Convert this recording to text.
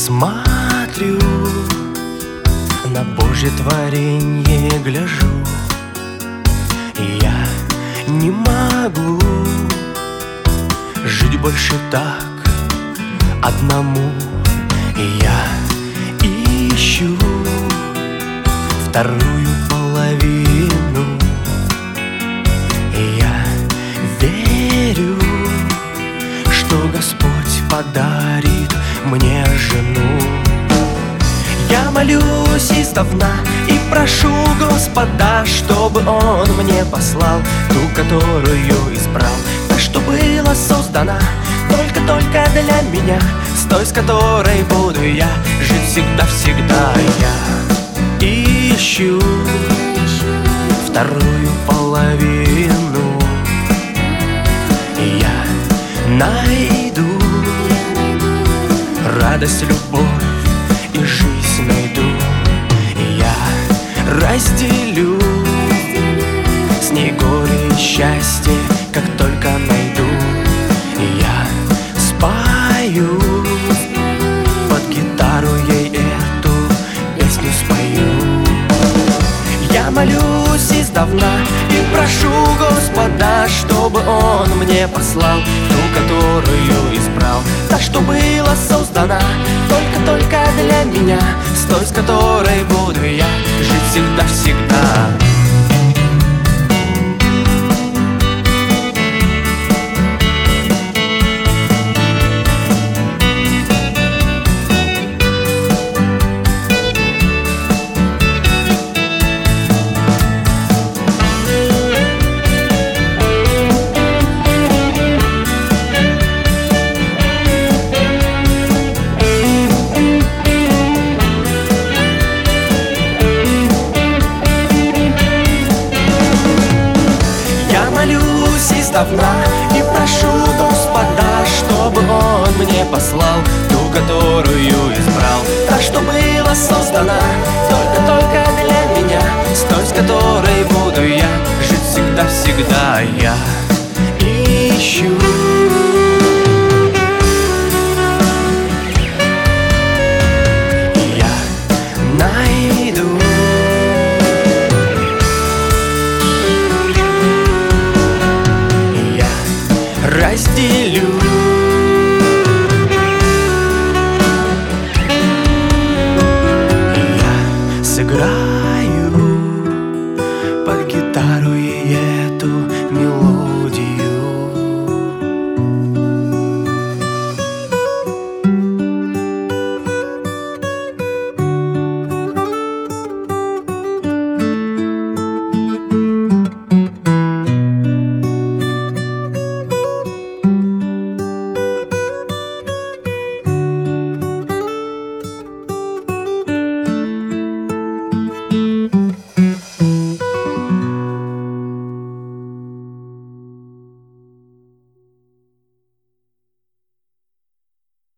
Смотрю на Божье творенье, гляжу, и я не могу жить больше так одному. И я ищу вторую половину, и я верю, что Господь подарит мне жену. Я молюсь издавна и прошу Господа, чтобы Он мне послал ту, которую избрал, так что была создана только для меня, с той, с которой буду я жить всегда-всегда. Я ищу вторую половину, и я найду радость, любовь и жизнь найду. И я разделю с ней горе и счастье, как только найду. И я спою под гитару ей эту песню спою. Я молюсь издавна и прошу Господа, чтобы Он мне послал ту, которую избрал, так что была создана только для меня, с той, с которой буду я жить всегда-всегда. Издавна и прошу Господа, чтобы Он мне послал ту, которую избрал, так что была создана только для меня, с той, с которой буду я жить всегда-всегда. Я ищу